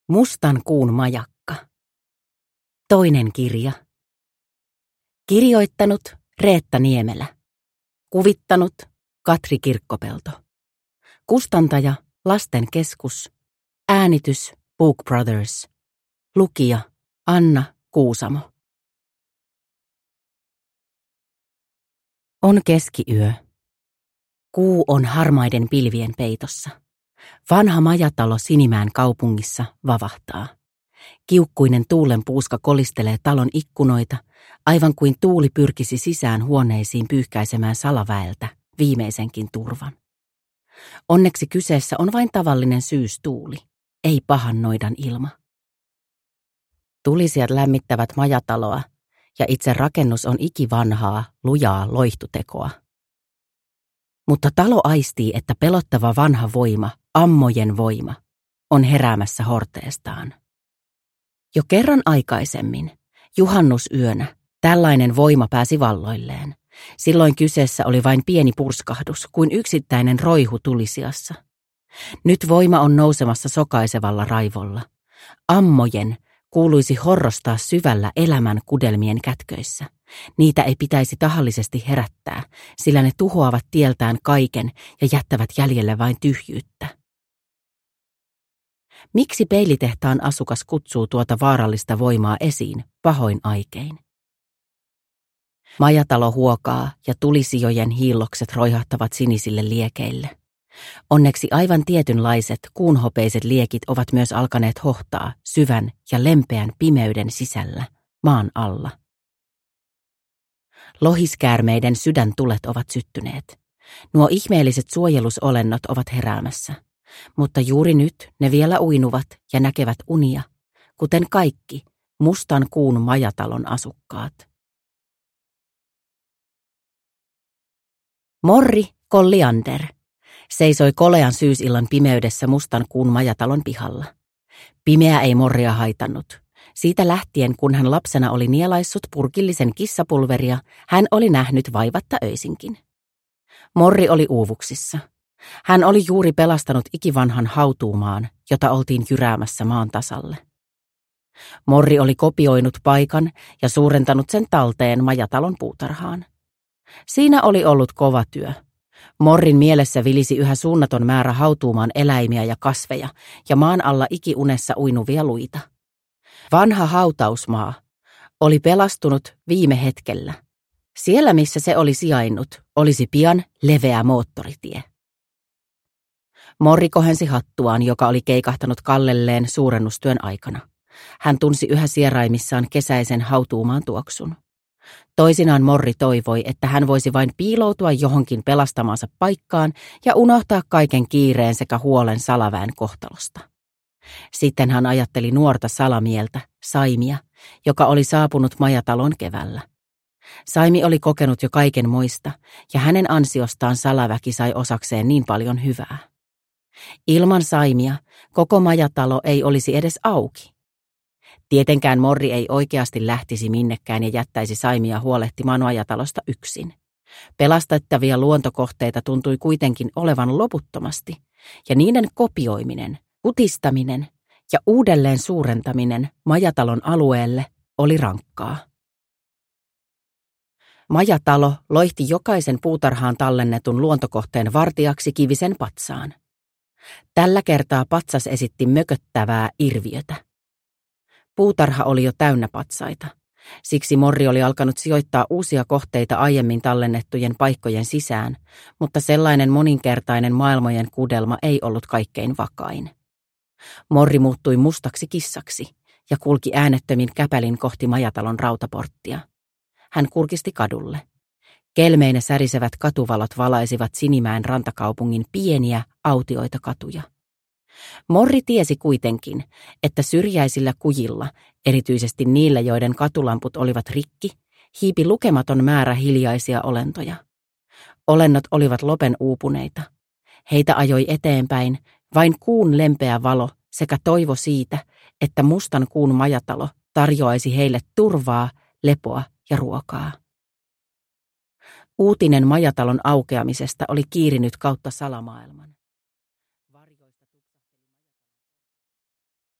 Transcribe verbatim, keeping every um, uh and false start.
Mustan kuun majakka. Toinen kirja. Kirjoittanut Reetta Niemelä. Kuvittanut Katri Kirkkopelto. Kustantaja Lasten keskus. Äänitys Book Brothers. Lukija Anna Kuusamo. On keskiyö. Kuu on harmaiden pilvien peitossa. Vanha majatalo Sinimäen kaupungissa vavahtaa. Kiukkuinen tuulenpuuska kolistelee talon ikkunoita, aivan kuin tuuli pyrkisi sisään huoneisiin pyyhkäisemään salaväeltä viimeisenkin turvan. Onneksi kyseessä on vain tavallinen syystuuli, ei pahan noidan ilma. Tulisijat lämmittävät majataloa, ja itse rakennus on ikivanhaa, lujaa loihtutekoa. Mutta talo aistii, että pelottava vanha voima, ammojen voima, on heräämässä horteestaan. Jo kerran aikaisemmin, juhannusyönä, tällainen voima pääsi valloilleen. Silloin kyseessä oli vain pieni purskahdus, kuin yksittäinen roihu tulisijassa. Nyt voima on nousemassa sokaisevalla raivolla. Ammojen kuuluisi horrostaa syvällä elämän kudelmien kätköissä. Niitä ei pitäisi tahallisesti herättää, sillä ne tuhoavat tieltään kaiken ja jättävät jäljelle vain tyhjyyttä. Miksi peilitehtaan asukas kutsuu tuota vaarallista voimaa esiin pahoin aikein? Majatalo huokaa ja tulisijojen hiillokset roihahtavat sinisille liekeille. Onneksi aivan tietynlaiset kuunhopeiset liekit ovat myös alkaneet hohtaa syvän ja lempeän pimeyden sisällä, maan alla. Lohiskäärmeiden sydäntulet ovat syttyneet. Nuo ihmeelliset suojelusolennot ovat heräämässä, mutta juuri nyt ne vielä uinuvat ja näkevät unia, kuten kaikki mustan kuun majatalon asukkaat. Morri Colliander seisoi kolean syysillan pimeydessä mustan kuun majatalon pihalla. Pimeä ei Morria haitannut. Siitä lähtien, kun hän lapsena oli nielaissut purkillisen kissapulveria, hän oli nähnyt vaivatta öisinkin. Morri oli uuvuksissa. Hän oli juuri pelastanut ikivanhan hautuumaan, jota oltiin jyräämässä maan tasalle. Morri oli kopioinut paikan ja suurentanut sen talteen majatalon puutarhaan. Siinä oli ollut kova työ. Morrin mielessä vilisi yhä suunnaton määrä hautuumaan eläimiä ja kasveja ja maan alla ikiunessa uinuvia luita. Vanha hautausmaa oli pelastunut viime hetkellä. Siellä, missä se oli sijainnut, olisi pian leveä moottoritie. Morri kohensi hattuaan, joka oli keikahtanut kallelleen suurennustyön aikana. Hän tunsi yhä sieraimissaan kesäisen hautuumaan tuoksun. Toisinaan Morri toivoi, että hän voisi vain piiloutua johonkin pelastamaansa paikkaan ja unohtaa kaiken kiireen sekä huolen salaväen kohtalosta. Sitten hän ajatteli nuorta salamieltä, Saimia, joka oli saapunut majatalon keväällä. Saimi oli kokenut jo kaiken moista, ja hänen ansiostaan salaväki sai osakseen niin paljon hyvää. Ilman Saimia koko majatalo ei olisi edes auki. Tietenkään Morri ei oikeasti lähtisi minnekään ja jättäisi Saimia huolehtimaan majatalosta yksin. Pelastettavia luontokohteita tuntui kuitenkin olevan loputtomasti, ja niiden kopioiminen, kutistaminen ja uudelleen suurentaminen majatalon alueelle oli rankkaa. Majatalo loihti jokaisen puutarhaan tallennetun luontokohteen vartijaksi kivisen patsaan. Tällä kertaa patsas esitti mököttävää irviötä. Puutarha oli jo täynnä patsaita. Siksi Morri oli alkanut sijoittaa uusia kohteita aiemmin tallennettujen paikkojen sisään, mutta sellainen moninkertainen maailmojen kudelma ei ollut kaikkein vakain. Morri muuttui mustaksi kissaksi ja kulki äänettömin käpälin kohti majatalon rautaporttia. Hän kurkisti kadulle. Kelmeinä särisevät katuvalot valaisivat Sinimäen rantakaupungin pieniä, autioita katuja. Morri tiesi kuitenkin, että syrjäisillä kujilla, erityisesti niillä, joiden katulamput olivat rikki, hiipi lukematon määrä hiljaisia olentoja. Olennot olivat lopen uupuneita. Heitä ajoi eteenpäin vain kuun lempeä valo sekä toivo siitä, että mustan kuun majatalo tarjoaisi heille turvaa, lepoa ja ruokaa. Uutinen majatalon aukeamisesta oli kiirinyt kautta salamaailman.